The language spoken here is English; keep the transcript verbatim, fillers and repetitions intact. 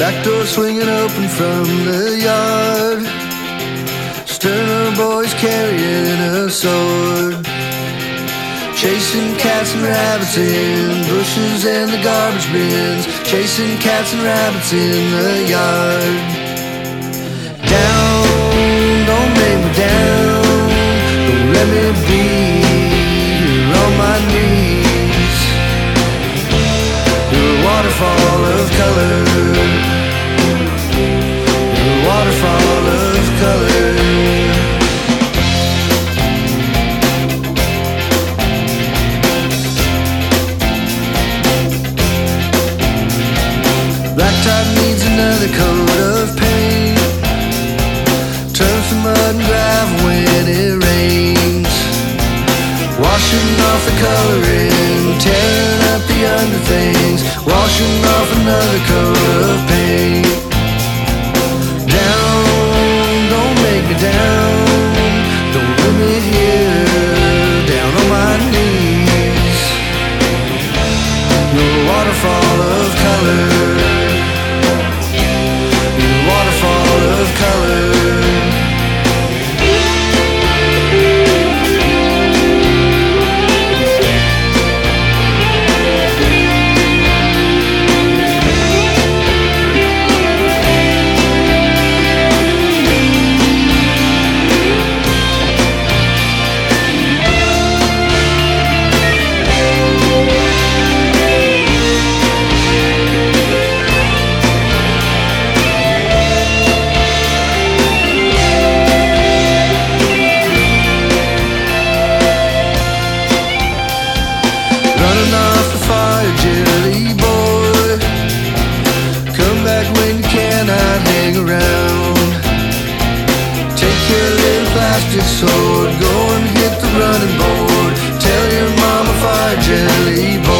Back door swinging open from the yard. Sterner boys carrying a sword, chasing cats and rabbits in bushes and the garbage bins, chasing cats and rabbits in the yard. Down, don't make me down, don't let me be here on my knees. You're a waterfall of color, you're a waterfall of color. Blacktop needs another coat of paint, turns to mud and gravel when it rains, washing off the coloring, tearing up the underthings, washing off another coat of paint. Down, don't make me down, don't leave me here, down on my knees. You're a waterfall of color, waterfall of color. Running off the fire, jelly boy, come back when you cannot hang around. Take your little plastic sword, go and hit the running board, tell your mama fire, jelly boy.